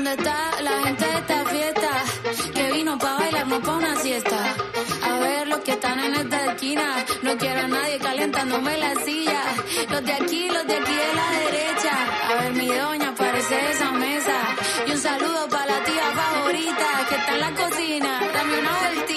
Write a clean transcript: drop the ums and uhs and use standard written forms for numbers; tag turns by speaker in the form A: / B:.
A: ¿Dónde está la gente de esta fiesta? Que vino pa' bailar, no pa' una siesta. A ver los que están en esta esquina. No quiero a nadie calentándome la silla. Los de aquí de la derecha. A ver mi doña, parece de esa mesa. Y un saludo pa' la tía favorita que está en la cocina. Dame una vueltita.